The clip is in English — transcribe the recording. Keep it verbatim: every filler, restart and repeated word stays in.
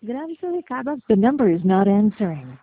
Grabe to, Ricardo. The number is not answering.